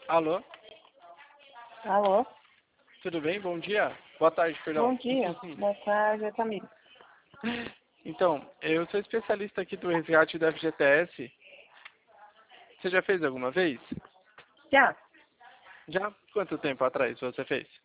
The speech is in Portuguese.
Alô? Alô? Tudo bem? Bom dia? Boa tarde, perdão. Bom dia. Boa tarde, Camila. Então, eu sou especialista aqui do resgate da FGTS. Você já fez alguma vez? Já? Já? Quanto tempo atrás você fez?